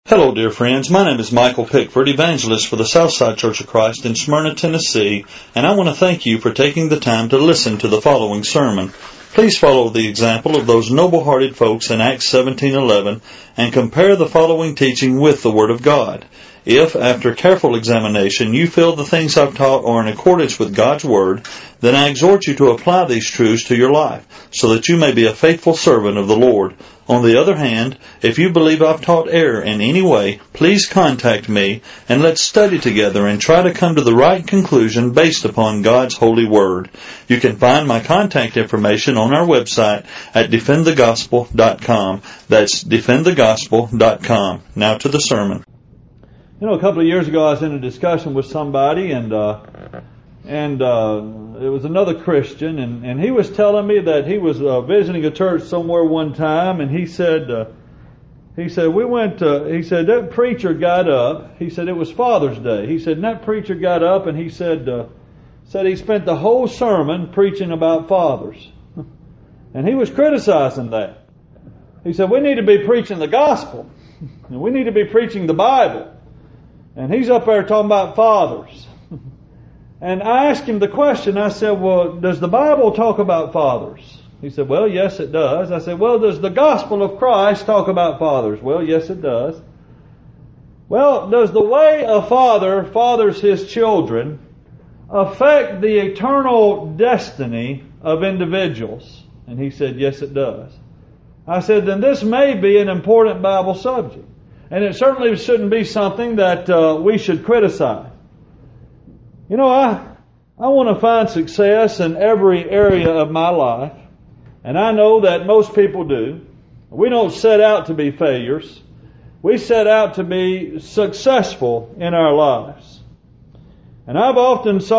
Hello, dear friends. My name is Michael Pickford, evangelist for the Southside Church of Christ in Smyrna, Tennessee, and I want to thank you for taking the time to listen to the following sermon. Please follow the example of those noble-hearted folks in Acts 17:11 and compare the following teaching with the Word of God. If, after careful examination, you feel the things I've taught are in accordance with God's Word, then I exhort you to apply these truths to your life, so that you may be a faithful servant of the Lord. On the other hand, if you believe I've taught error in any way, please contact me, and let's study together and try to come to the right conclusion based upon God's holy Word. You can find my contact information on our website at defendthegospel.com. That's defendthegospel.com. Now to the sermon. You know, a couple of years ago I was in a discussion with somebody, and it was another Christian, and he was telling me that he was visiting a church somewhere one time, and he said that preacher got up. He said it was Father's Day. He said, and that preacher got up and he said he spent the whole sermon preaching about fathers. And he was criticizing that. He said, we need to be preaching the gospel, and we need to be preaching the Bible. And he's up there talking about fathers. And I asked him the question, I said, well, does the Bible talk about fathers? He said, well, yes, it does. I said, well, does the gospel of Christ talk about fathers? Well, yes, it does. Well, does the way a father fathers his children affect the eternal destiny of individuals? And he said, yes, it does. I said, then this may be an important Bible subject. And it certainly shouldn't be something that we should criticize. You know, I want to find success in every area of my life. And I know that most people do. We don't set out to be failures. We set out to be successful in our lives. And I've often it's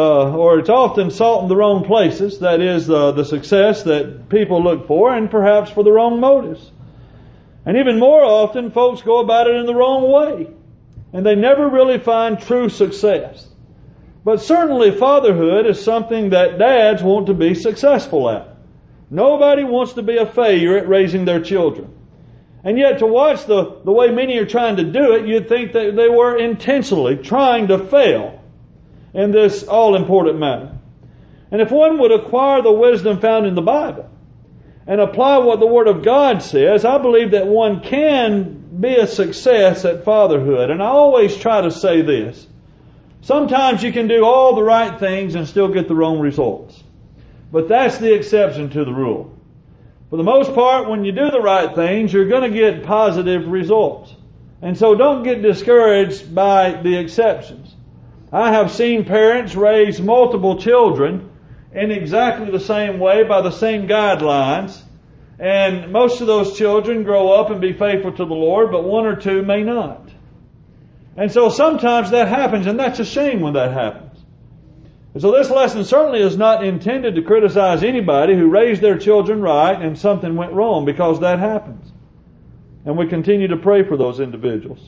often sought in the wrong places. That is, the success that people look for, and perhaps for the wrong motives. And even more often, folks go about it in the wrong way. And they never really find true success. But certainly fatherhood is something that dads want to be successful at. Nobody wants to be a failure at raising their children. And yet to watch the way many are trying to do it, you'd think that they were intentionally trying to fail in this all-important matter. And if one would acquire the wisdom found in the Bible and apply what the Word of God says, I believe that one can be a success at fatherhood. And I always try to say this. Sometimes you can do all the right things and still get the wrong results. But that's the exception to the rule. For the most part, when you do the right things, you're going to get positive results. And so don't get discouraged by the exceptions. I have seen parents raise multiple children in exactly the same way, by the same guidelines. And most of those children grow up and be faithful to the Lord, but one or two may not. And so sometimes that happens, and that's a shame when that happens. And so this lesson certainly is not intended to criticize anybody who raised their children right and something went wrong, because that happens. And we continue to pray for those individuals.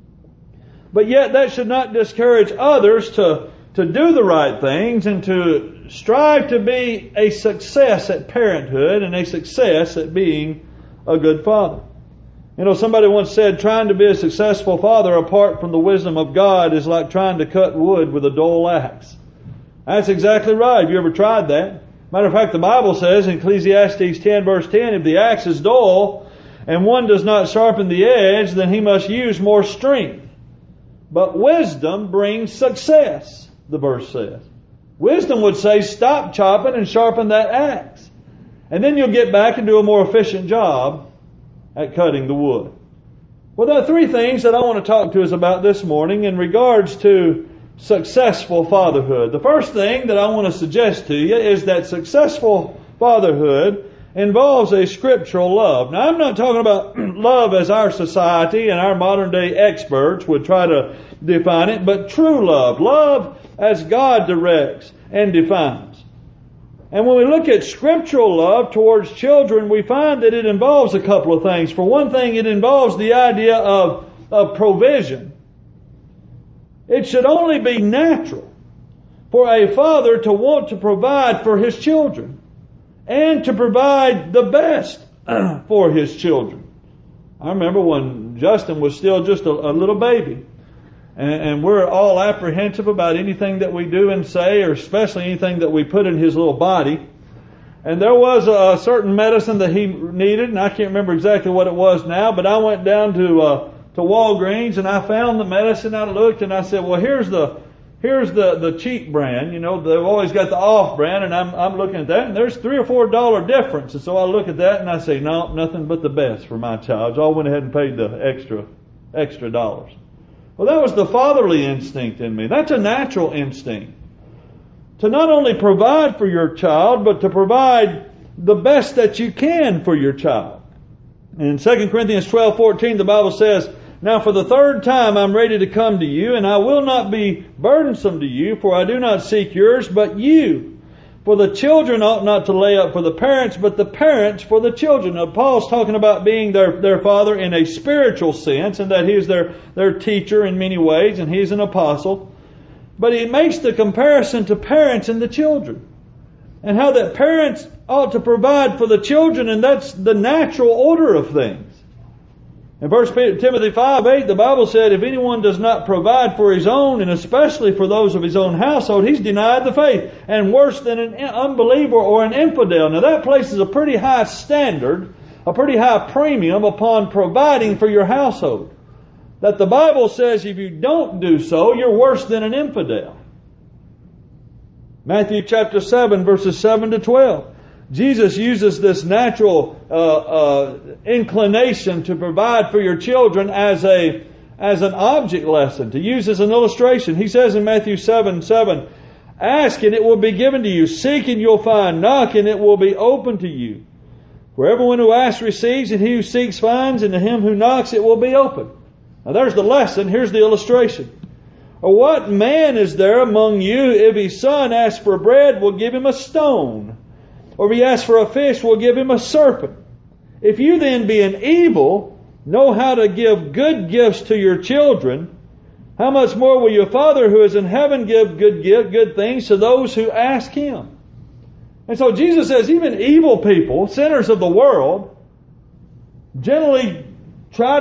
But yet that should not discourage others to do the right things and to strive to be a success at parenthood and a success at being a good father. You know, somebody once said, trying to be a successful father apart from the wisdom of God is like trying to cut wood with a dull axe. That's exactly right. Have you ever tried that? Matter of fact, the Bible says in Ecclesiastes 10 verse 10, if the axe is dull and one does not sharpen the edge, then he must use more strength. But wisdom brings success, the verse says. Wisdom would say, stop chopping and sharpen that axe. And then you'll get back and do a more efficient job at cutting the wood. Well, there are three things that I want to talk to us about this morning in regards to successful fatherhood. The first thing that I want to suggest to you is that successful fatherhood involves a scriptural love. Now, I'm not talking about love as our society and our modern day experts would try to define it, but true love. Love as God directs and defines. And when we look at scriptural love towards children, we find that it involves a couple of things. For one thing, it involves the idea of provision. It should only be natural for a father to want to provide for his children and to provide the best for his children. I remember when Justin was still just a little baby. And we're all apprehensive about anything that we do and say, or especially anything that we put in his little body. And there was a certain medicine that he needed, and I can't remember exactly what it was now, but I went down to Walgreens and I found the medicine. I looked and I said, well, here's the cheap brand. You know, they've always got the off brand, and I'm looking at that, and there's $3 or $4 difference. And so I look at that and I say, no, nothing but the best for my child. So I went ahead and paid the extra dollars. Well, that was the fatherly instinct in me. That's a natural instinct. To not only provide for your child, but to provide the best that you can for your child. In 2 Corinthians 12:14, the Bible says, now for the third time I'm ready to come to you, and I will not be burdensome to you, for I do not seek yours, but you. For the children ought not to lay up for the parents, but the parents for the children. Now, Paul's talking about being their father in a spiritual sense, and that he's their teacher in many ways, and he's an apostle. But he makes the comparison to parents and the children, and how that parents ought to provide for the children, and that's the natural order of things. In 1 Timothy 5:8, the Bible said, if anyone does not provide for his own, and especially for those of his own household, he's denied the faith, and worse than an unbeliever or an infidel. Now that places a pretty high standard, a pretty high premium upon providing for your household. That the Bible says if you don't do so, you're worse than an infidel. Matthew chapter 7, verses 7 to 12. Jesus uses this natural inclination to provide for your children as an object lesson, to use as an illustration. He says in Matthew 7:7, ask and it will be given to you. Seek and you'll find. Knock and it will be open to you. For everyone who asks receives, and he who seeks finds, and to him who knocks it will be open. Now there's the lesson. Here's the illustration. Or what man is there among you, if his son asks for bread, will give him a stone? Or if he asks for a fish, will give him a serpent? If you then, being evil, know how to give good gifts to your children, how much more will your Father who is in heaven give good things to those who ask Him? And so Jesus says even evil people, sinners of the world, generally try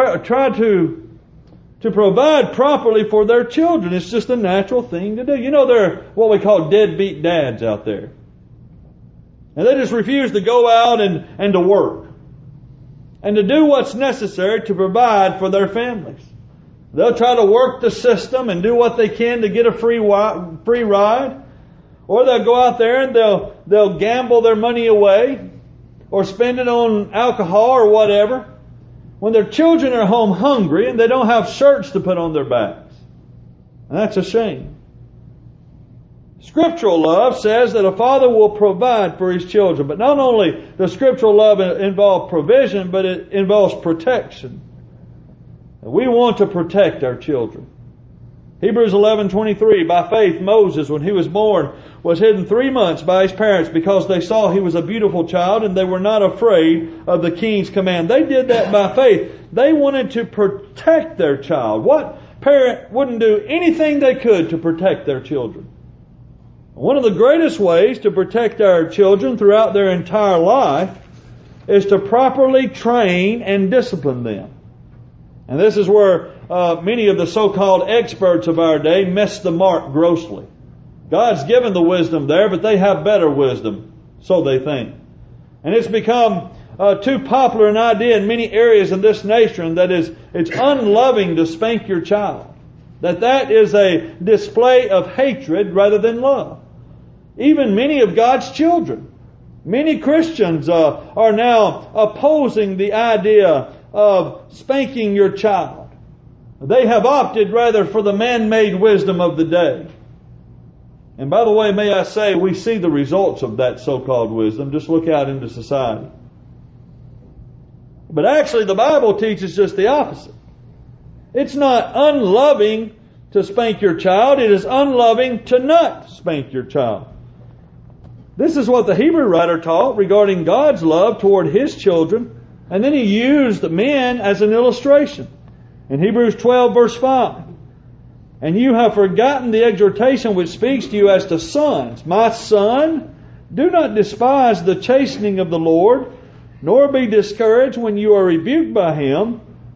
to provide properly for their children. It's just a natural thing to do. You know, there are what we call deadbeat dads out there. And they just refuse to go out and to work. And to do what's necessary to provide for their families. They'll try to work the system and do what they can to get a free ride. Or they'll go out there and they'll gamble their money away. Or spend it on alcohol or whatever. When their children are home hungry and they don't have shirts to put on their backs. And that's a shame. Scriptural love says that a father will provide for his children. But not only does scriptural love involve provision, but it involves protection. We want to protect our children. Hebrews 11:23, by faith Moses, when he was born, was hidden 3 months by his parents because they saw he was a beautiful child and they were not afraid of the king's command. They did that by faith. They wanted to protect their child. What parent wouldn't do anything they could to protect their children? One of the greatest ways to protect our children throughout their entire life is to properly train and discipline them. And this is where many of the so-called experts of our day miss the mark grossly. God's given the wisdom there, but they have better wisdom, so they think. And it's become too popular an idea in many areas in this nation that it's unloving to spank your child. That is a display of hatred rather than love. Even many of God's children, many Christians are now opposing the idea of spanking your child. They have opted rather for the man-made wisdom of the day. And by the way, may I say, we see the results of that so-called wisdom. Just look out into society. But actually the Bible teaches just the opposite. It's not unloving to spank your child. It is unloving to not spank your child. This is what the Hebrew writer taught regarding God's love toward His children. And then he used men as an illustration. In Hebrews 12 verse 5. And you have forgotten the exhortation which speaks to you as to sons. My son, do not despise the chastening of the Lord, nor be discouraged when you are rebuked by Him.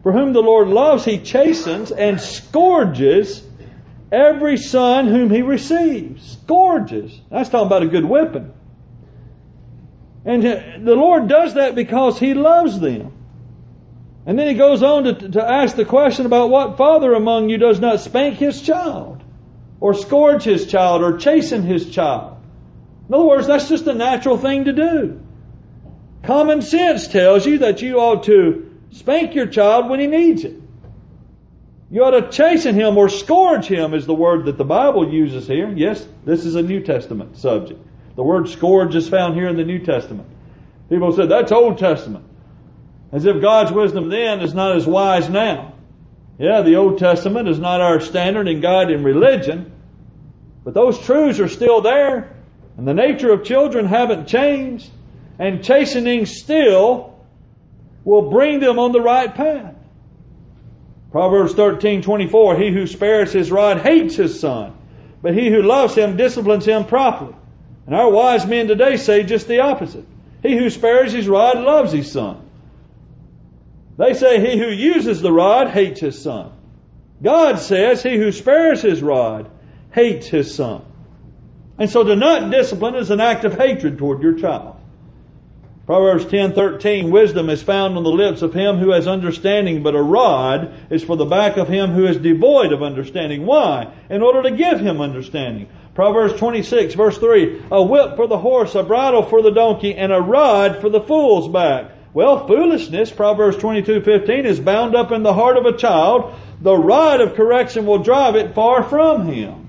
For whom the Lord loves, He chastens and scourges every son whom He receives. Scourges. That's talking about a good whipping. And the Lord does that because He loves them. And then He goes on to ask the question about what father among you does not spank his child, or scourge his child, or chasten his child. In other words, that's just a natural thing to do. Common sense tells you that you ought to spank your child when he needs it. You ought to chasten him or scourge him is the word that the Bible uses here. Yes, this is a New Testament subject. The word scourge is found here in the New Testament. People said, that's Old Testament. As if God's wisdom then is not as wise now. Yeah, the Old Testament is not our standard and guide in religion. But those truths are still there. And the nature of children haven't changed. And chastening still will bring them on the right path. Proverbs 13:24, he who spares his rod hates his son, but he who loves him disciplines him properly. And our wise men today say just the opposite. He who spares his rod loves his son. They say he who uses the rod hates his son. God says he who spares his rod hates his son. And so to not discipline is an act of hatred toward your child. Proverbs 10:13, wisdom is found on the lips of him who has understanding, but a rod is for the back of him who is devoid of understanding. Why? In order to give him understanding. Proverbs 26, verse 3, a whip for the horse, a bridle for the donkey, and a rod for the fool's back. Well, foolishness, Proverbs 22:15, is bound up in the heart of a child. The rod of correction will drive it far from him.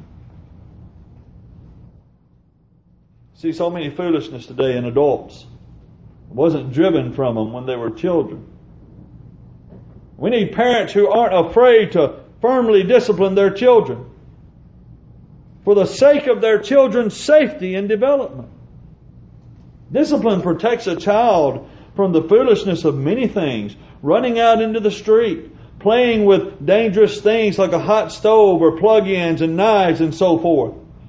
See so many foolishness today in adults. It wasn't driven from them when they were children. We need parents who aren't afraid to firmly discipline their children for the sake of their children's safety and development. Discipline protects a child from the foolishness of many things. Running out into the street, playing with dangerous things like a hot stove or plug-ins and knives and so forth.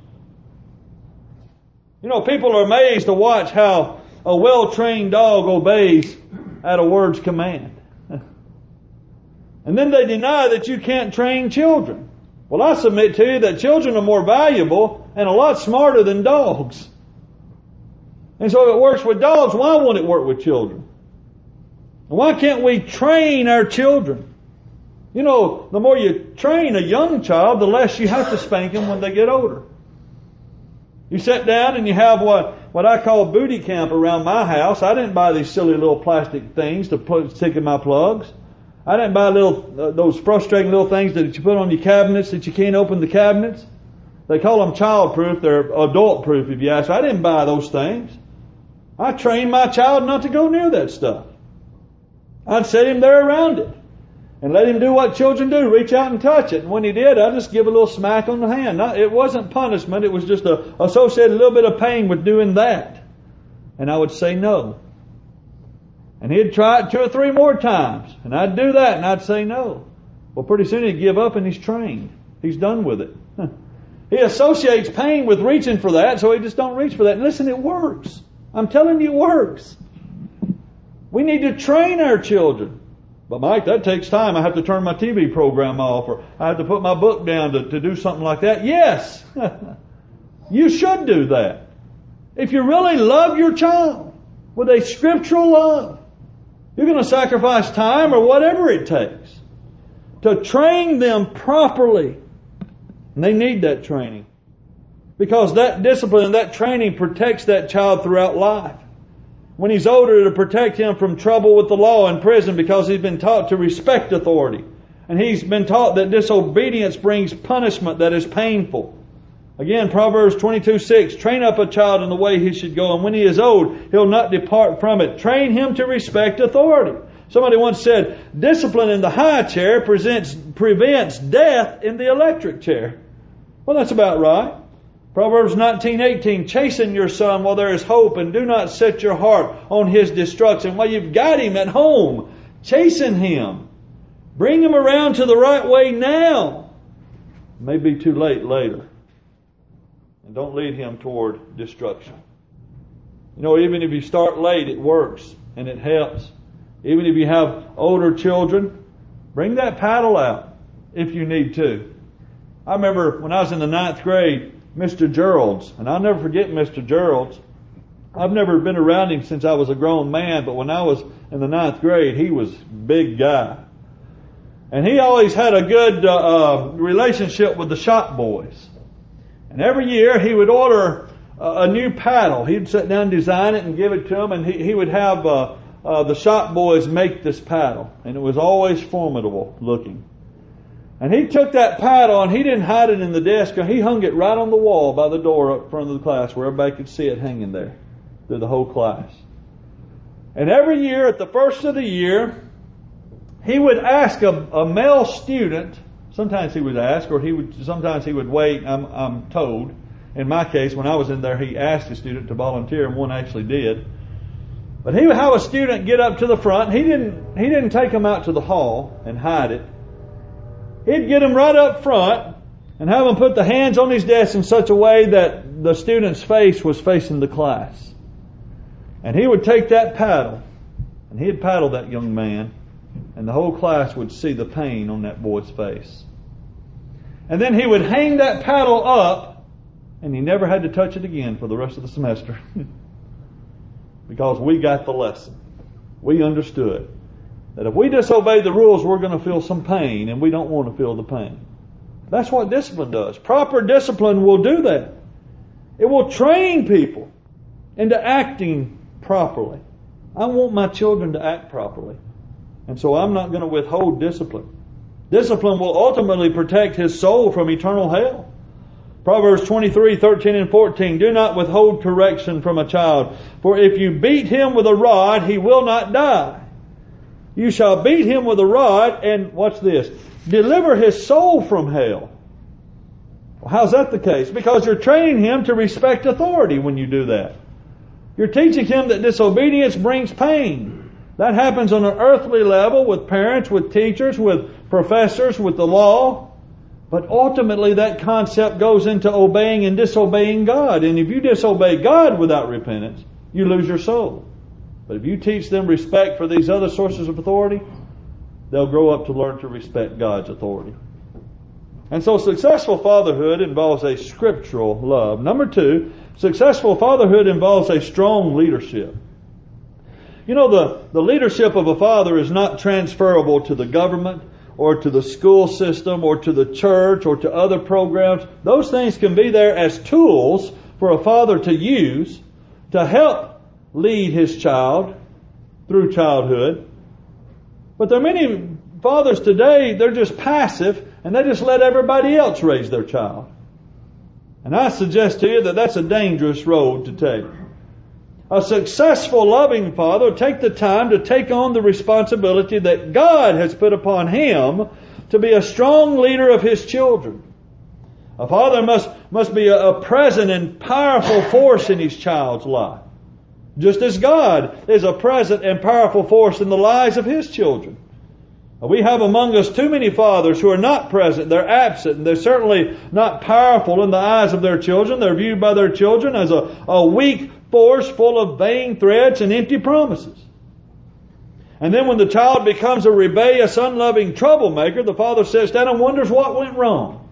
You know, people are amazed to watch how a well-trained dog obeys at a word's command. And then they deny that you can't train children. Well, I submit to you that children are more valuable and a lot smarter than dogs. And so if it works with dogs, why won't it work with children? And why can't we train our children? You know, the more you train a young child, the less you have to spank them when they get older. You sit down and you have what I call booty camp around my house. I didn't buy these silly little plastic things to stick in my plugs. I didn't buy those frustrating little things that you put on your cabinets that you can't open the cabinets. They call them child-proof. They're adult-proof if you ask. I didn't buy those things. I trained my child not to go near that stuff. I'd set him there around it and let him do what children do, reach out and touch it. And when he did, I'd just give a little smack on the hand. It wasn't punishment. It was just associated a little bit of pain with doing that. And I would say no. And he'd try it 2 or 3 more times. And I'd do that and I'd say no. Well, pretty soon he'd give up and he's trained. He's done with it. He associates pain with reaching for that, so he just don't reach for that. And listen, it works. I'm telling you, it works. We need to train our children. But Mike, that takes time. I have to turn my TV program off, or I have to put my book down to do something like that. Yes, you should do that. If you really love your child with a scriptural love, you're going to sacrifice time or whatever it takes to train them properly. And they need that training. Because that discipline and that training protects that child throughout life. When he's older, it'll protect him from trouble with the law in prison because he's been taught to respect authority. And he's been taught that disobedience brings punishment that is painful. Again, Proverbs 22:6, train up a child in the way he should go, and when he is old, he'll not depart from it. Train him to respect authority. Somebody once said, discipline in the high chair prevents death in the electric chair. Well, that's about right. Proverbs 19:18, chasten your son while there is hope, and do not set your heart on his destruction. While you've got him at home, chasten him. Bring him around to the right way now. It may be too late later. And don't lead him toward destruction. You know, even if you start late, it works and it helps. Even if you have older children, Bring that paddle out if you need to. I remember when I was in the 9th grade, Mr. Gerald's, and I'll never forget Mr. Gerald's. I've never been around him since I was a grown man, but when I was in the 9th grade, he was a big guy. And he always had a good relationship with the shop boys. And every year he would order a new paddle. He'd sit down and design it and give it to them, and he would have the shop boys make this paddle. And it was always formidable looking. And he took that paddle and he didn't hide it in the desk. He hung it right on the wall by the door up front of the class where everybody could see it hanging there through the whole class. And every year at the first of the year, he would ask a male student, sometimes he would ask, or sometimes he would wait, I'm told. In my case, when I was in there, he asked a student to volunteer, and one actually did. But he would have a student get up to the front. He didn't take them out to the hall and hide it. He'd get them right up front and have them put the hands on his desk in such a way that the student's face was facing the class. And he would take that paddle, and he'd paddle that young man, and the whole class would see the pain on that boy's face. And then he would hang that paddle up, and he never had to touch it again for the rest of the semester. Because we got the lesson. We understood that if we disobey the rules, we're going to feel some pain, and we don't want to feel the pain. That's what discipline does. Proper discipline will do that. It will train people into acting properly. I want my children to act properly. And so I'm not going to withhold discipline. Discipline will ultimately protect his soul from eternal hell. Proverbs 23:13 and 14. Do not withhold correction from a child, for if you beat him with a rod, he will not die. You shall beat him with a rod, and watch this, deliver his soul from hell. Well, how's that the case? Because you're training him to respect authority when you do that. You're teaching him that disobedience brings pain. That happens on an earthly level with parents, with teachers, with professors, with the law. But ultimately that concept goes into obeying and disobeying God. And if you disobey God without repentance, you lose your soul. But if you teach them respect for these other sources of authority, they'll grow up to learn to respect God's authority. And so successful fatherhood involves a scriptural love. Number 2, successful fatherhood involves a strong leadership. You know, the leadership of a father is not transferable to the government or to the school system or to the church or to other programs. Those things can be there as tools for a father to use to help lead his child through childhood. But there are many fathers today, they're just passive and they just let everybody else raise their child. And I suggest to you that that's a dangerous road to take. A successful, loving father will take the time to take on the responsibility that God has put upon him to be a strong leader of his children. A father must be a present and powerful force in his child's life, just as God is a present and powerful force in the lives of his children. We have among us too many fathers who are not present, they're absent, and they're certainly not powerful in the eyes of their children. They're viewed by their children as a weak force full of vain threats and empty promises. And then when the child becomes a rebellious, unloving troublemaker, the father sits down and wonders what went wrong.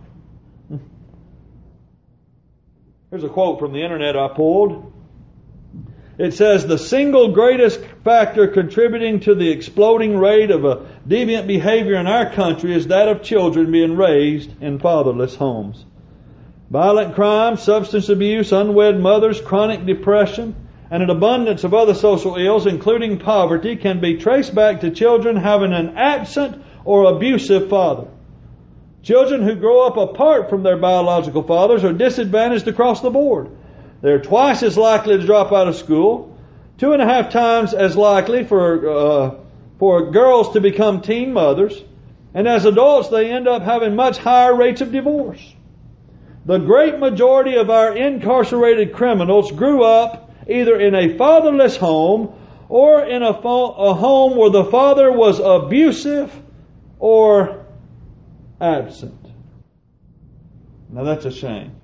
Here's a quote from the internet I pulled. It says, the single greatest factor contributing to the exploding rate of a deviant behavior in our country is that of children being raised in fatherless homes. Violent crime, substance abuse, unwed mothers, chronic depression, and an abundance of other social ills, including poverty, can be traced back to children having an absent or abusive father. Children who grow up apart from their biological fathers are disadvantaged across the board. They're twice as likely to drop out of school, 2.5 times as likely for girls to become teen mothers, and as adults they end up having much higher rates of divorce. The great majority of our incarcerated criminals grew up either in a fatherless home or in a home where the father was abusive or absent. Now that's a shame.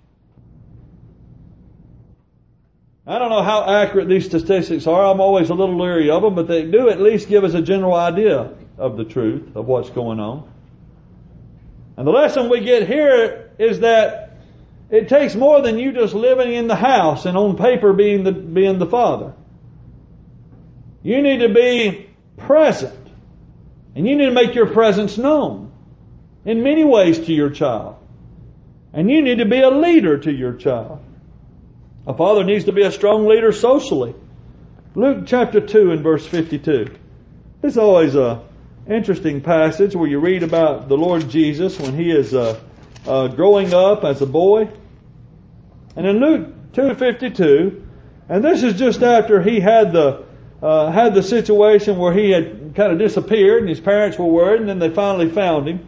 I don't know how accurate these statistics are. I'm always a little leery of them, but they do at least give us a general idea of the truth of what's going on. And the lesson we get here is that it takes more than you just living in the house and on paper being the father. You need to be present. And you need to make your presence known in many ways to your child. And you need to be a leader to your child. A father needs to be a strong leader socially. Luke chapter 2 and verse 52. It's always an interesting passage where you read about the Lord Jesus when He is growing up as a boy. And in Luke 2:52, and this is just after He had the situation where He had kind of disappeared and His parents were worried, and then they finally found Him.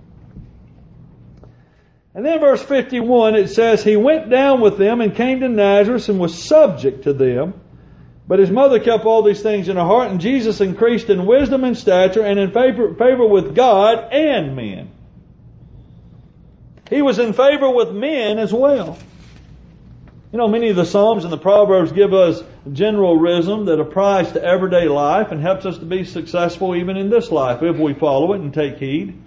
And then verse 51, it says, He went down with them and came to Nazareth and was subject to them. But His mother kept all these things in her heart, and Jesus increased in wisdom and stature and in favor with God and men. He was in favor with men as well. You know, many of the Psalms and the Proverbs give us general wisdom that applies to everyday life and helps us to be successful even in this life if we follow it and take heed.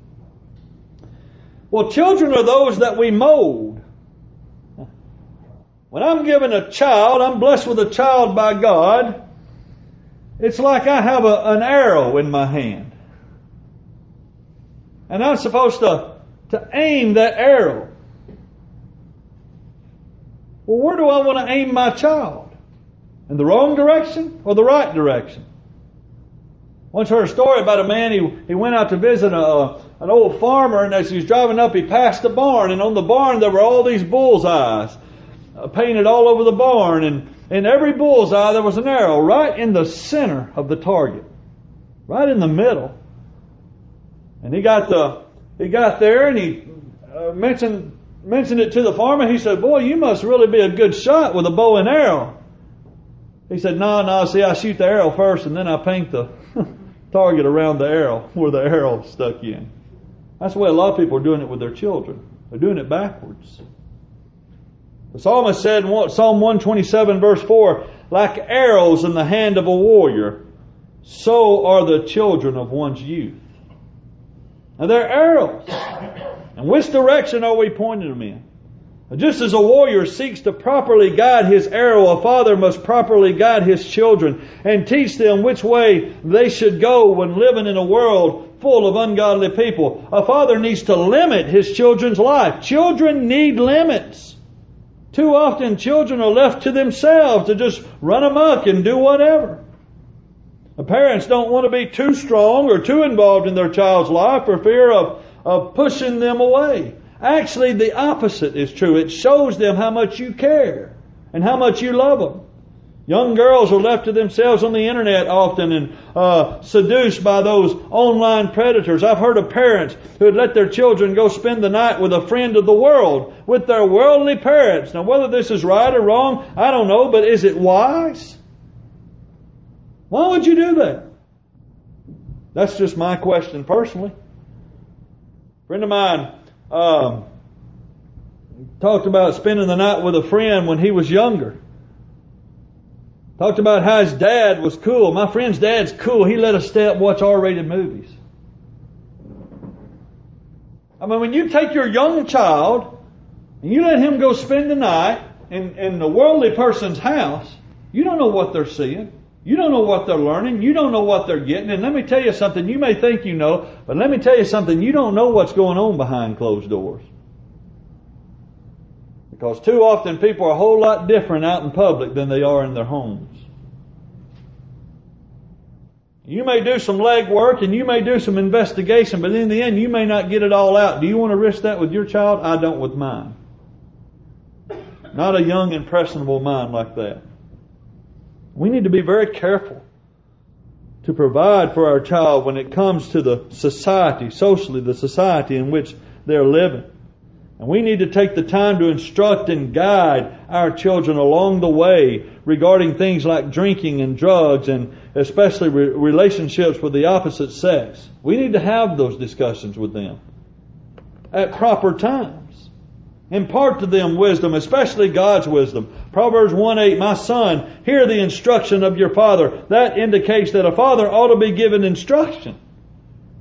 Well, children are those that we mold. When I'm given a child, I'm blessed with a child by God. It's like I have an arrow in my hand. And I'm supposed to aim that arrow. Well, where do I want to aim my child? In the wrong direction or the right direction? Once heard a story about a man, he went out to visit an old farmer, and as he was driving up, he passed a barn, and on the barn there were all these bullseyes painted all over the barn, and in every bullseye there was an arrow right in the center of the target, right in the middle. And he got there, and he mentioned it to the farmer. He said, "Boy, you must really be a good shot with a bow and arrow." He said, No, see, I shoot the arrow first, and then I paint the target around the arrow where the arrow stuck in. That's the way a lot of people are doing it with their children. They're doing it backwards. The psalmist said in Psalm 127 verse 4, like arrows in the hand of a warrior, so are the children of one's youth. Now they're arrows. And which direction are we pointing them in? Just as a warrior seeks to properly guide his arrow, a father must properly guide his children and teach them which way they should go when living in a world full of ungodly people. A father needs to limit his children's life. Children need limits. Too often children are left to themselves to just run amok and do whatever. The parents don't want to be too strong or too involved in their child's life for fear of pushing them away. Actually, the opposite is true. It shows them how much you care and how much you love them. Young girls are left to themselves on the internet often and seduced by those online predators. I've heard of parents who had let their children go spend the night with a friend of the world, with their worldly parents. Now, whether this is right or wrong, I don't know, but is it wise? Why would you do that? That's just my question personally. A friend of mine talked about spending the night with a friend when he was younger. Talked about how his dad was cool. My friend's dad's cool. He let us stay up and watch R-rated movies. I mean, when you take your young child and you let him go spend the night in the worldly person's house, you don't know what they're seeing. You don't know what they're learning. You don't know what they're getting. And let me tell you something. You may think you know, but let me tell you something. You don't know what's going on behind closed doors. Because too often people are a whole lot different out in public than they are in their homes. You may do some legwork and you may do some investigation, but in the end you may not get it all out. Do you want to risk that with your child? I don't with mine. Not a young, impressionable mind like that. We need to be very careful to provide for our child when it comes to the society, socially, the society in which they're living. And we need to take the time to instruct and guide our children along the way regarding things like drinking and drugs and especially relationships with the opposite sex. We need to have those discussions with them at proper times. Impart to them wisdom, especially God's wisdom. Proverbs 1:8, my son, hear the instruction of your father. That indicates that a father ought to be given instruction.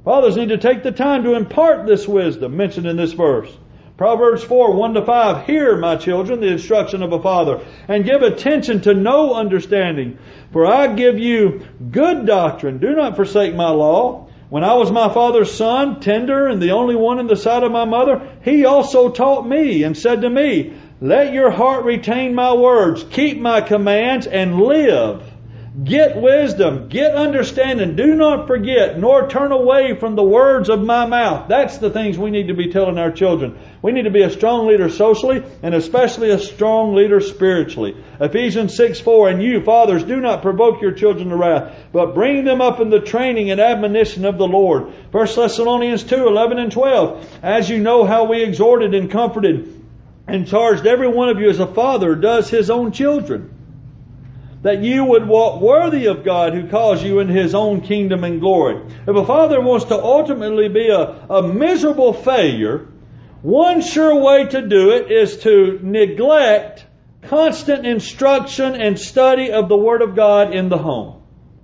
Fathers need to take the time to impart this wisdom mentioned in this verse. Proverbs 4, 1-5, Hear, my children, the instruction of a father, and give attention to no understanding. For I give you good doctrine. Do not forsake my law. When I was my father's son, tender and the only one in the sight of my mother, he also taught me and said to me, Let your heart retain my words, keep my commands, and live. Get wisdom, get understanding. Do not forget, nor turn away from the words of my mouth. That's the things we need to be telling our children. We need to be a strong leader socially, and especially a strong leader spiritually. Ephesians 6:4, And you, fathers, do not provoke your children to wrath, but bring them up in the training and admonition of the Lord. 1 Thessalonians 2:11 and 12, As you know how we exhorted and comforted and charged every one of you as a father does his own children, that you would walk worthy of God who calls you into His own kingdom and glory. If a father wants to ultimately be a miserable failure, one sure way to do it is to neglect constant instruction and study of the Word of God in the home.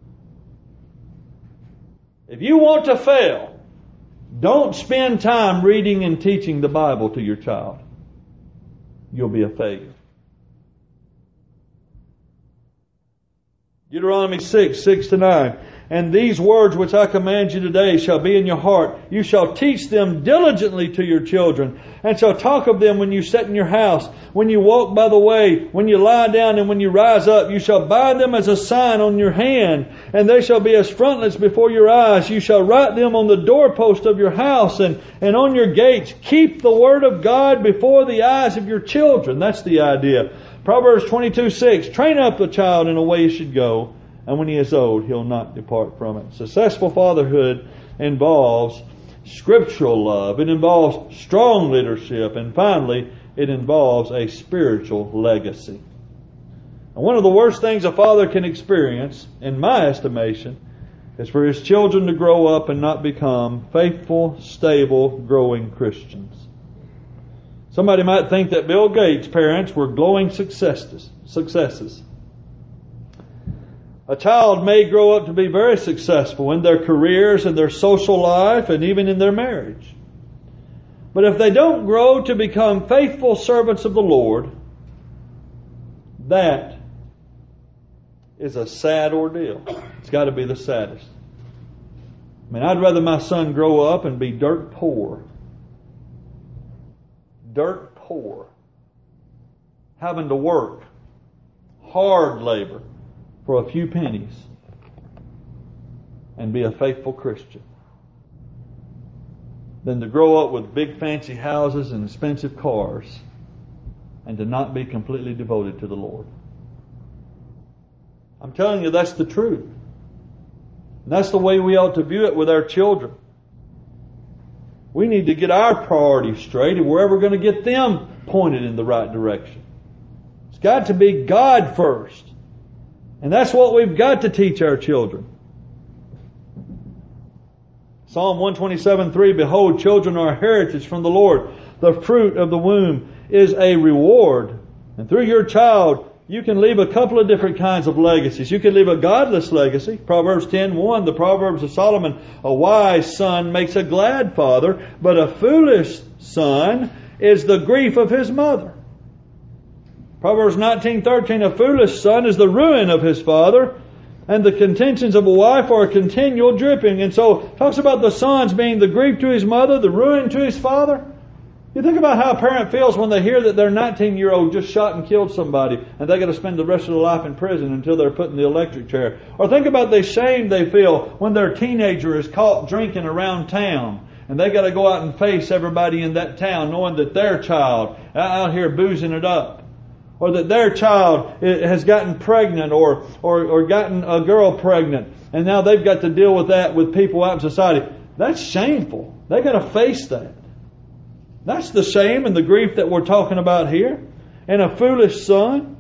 If you want to fail, don't spend time reading and teaching the Bible to your child. You'll be a failure. Deuteronomy 6:6-9. And these words which I command you today shall be in your heart. You shall teach them diligently to your children, and shall talk of them when you sit in your house, when you walk by the way, when you lie down, and when you rise up. You shall bind them as a sign on your hand, and they shall be as frontlets before your eyes. You shall write them on the doorpost of your house and on your gates. Keep the word of God before the eyes of your children. That's the idea. Proverbs 22:6, Train up the child in a way he should go, and when he is old, he'll not depart from it. Successful fatherhood involves scriptural love. It involves strong leadership. And finally, it involves a spiritual legacy. And one of the worst things a father can experience, in my estimation, is for his children to grow up and not become faithful, stable, growing Christians. Somebody might think that Bill Gates' parents were glowing successes. A child may grow up to be very successful in their careers and their social life and even in their marriage. But if they don't grow to become faithful servants of the Lord, that is a sad ordeal. It's got to be the saddest. I mean, I'd rather my son grow up and be dirt poor. Dirt poor. Having to work. Hard labor. For a few pennies. And be a faithful Christian. Than to grow up with big fancy houses and expensive cars. And to not be completely devoted to the Lord. I'm telling you, that's the truth. And that's the way we ought to view it with our children. We need to get our priorities straight, and we're ever going to get them pointed in the right direction. It's got to be God first. And that's what we've got to teach our children. Psalm 127:3, Behold, children are a heritage from the Lord. The fruit of the womb is a reward. And through your child, you can leave a couple of different kinds of legacies. You can leave a godless legacy. Proverbs 10:1, the Proverbs of Solomon, a wise son makes a glad father, but a foolish son is the grief of his mother. Proverbs 19:13, a foolish son is the ruin of his father, and the contentions of a wife are a continual dripping. And so it talks about the sons being the grief to his mother, the ruin to his father. You think about how a parent feels when they hear that their 19-year-old just shot and killed somebody and they got to spend the rest of their life in prison until they're put in the electric chair. Or think about the shame they feel when their teenager is caught drinking around town and they got to go out and face everybody in that town knowing that their child out here boozing it up. Or that their child has gotten pregnant or gotten a girl pregnant and now they've got to deal with that with people out in society. That's shameful. They got to face that. That's the shame and the grief that we're talking about here. And a foolish son.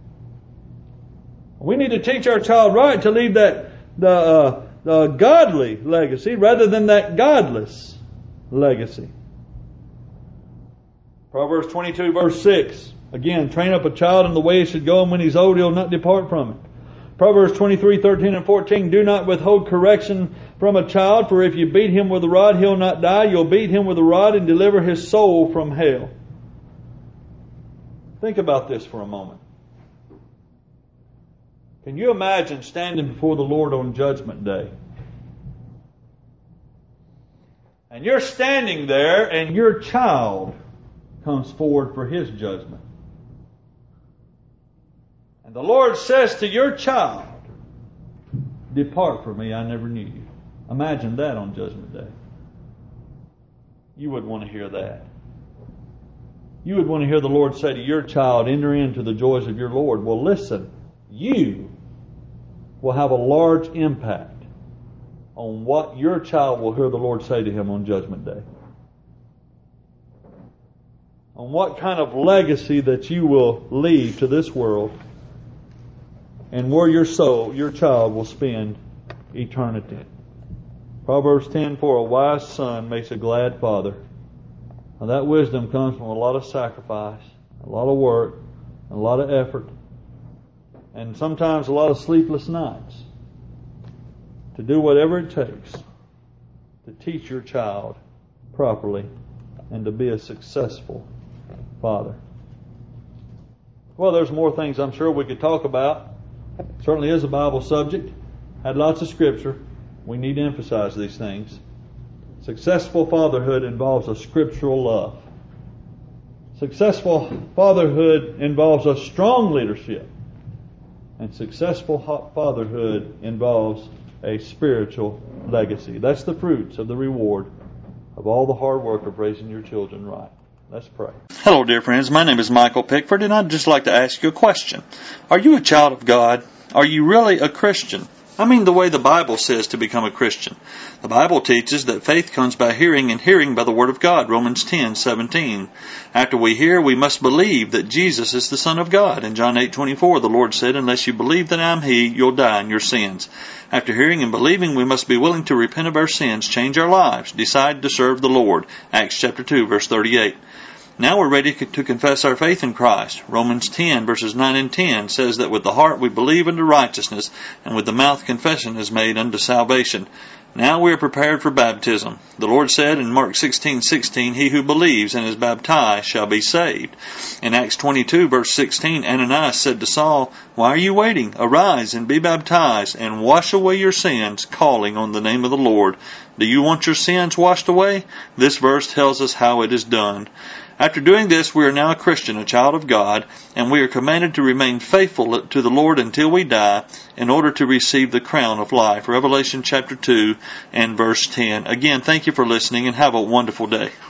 We need to teach our child right to leave that the godly legacy rather than that godless legacy. Proverbs 22 verse 6. Again, train up a child in the way he should go, and when he's old, he'll not depart from it. Proverbs 23:13 and 14, do not withhold correction from a child, for if you beat him with a rod, he'll not die. You'll beat him with a rod and deliver his soul from hell. Think about this for a moment. Can you imagine standing before the Lord on Judgment Day? And you're standing there and your child comes forward for his judgment. And the Lord says to your child, depart from me, I never knew you. Imagine that on Judgment Day. You would want to hear that. You would want to hear the Lord say to your child, enter into the joys of your Lord. Well, listen, you will have a large impact on what your child will hear the Lord say to him on Judgment Day. On what kind of legacy that you will leave to this world, and where your child will spend eternity. Proverbs 10:4, a wise son makes a glad father. Now that wisdom comes from a lot of sacrifice, a lot of work, a lot of effort, and sometimes a lot of sleepless nights to do whatever it takes to teach your child properly and to be a successful father. Well, there's more things I'm sure we could talk about. Certainly is a Bible subject. Had lots of scripture. We need to emphasize these things. Successful fatherhood involves a scriptural love. Successful fatherhood involves a strong leadership. And successful fatherhood involves a spiritual legacy. That's the fruits of the reward of all the hard work of raising your children right. Let's pray. Hello, dear friends. My name is Michael Pickford, and I'd just like to ask you a question. Are you a child of God? Are you really a Christian? I mean the way the Bible says to become a Christian. The Bible teaches that faith comes by hearing, and hearing by the Word of God, Romans 10:17. After we hear, we must believe that Jesus is the Son of God. In John 8:24, the Lord said, unless you believe that I am He, you'll die in your sins. After hearing and believing, we must be willing to repent of our sins, change our lives, decide to serve the Lord. Acts chapter 2, verse 38. Now we're ready to confess our faith in Christ. Romans 10, verses 9 and 10 says that with the heart we believe unto righteousness, and with the mouth confession is made unto salvation. Now we are prepared for baptism. The Lord said in Mark 16:16, he who believes and is baptized shall be saved. In Acts 22, verse 16, Ananias said to Saul, why are you waiting? Arise and be baptized, and wash away your sins, calling on the name of the Lord. Do you want your sins washed away? This verse tells us how it is done. After doing this, we are now a Christian, a child of God, and we are commanded to remain faithful to the Lord until we die in order to receive the crown of life. Revelation chapter 2 and verse 10. Again, thank you for listening, and have a wonderful day.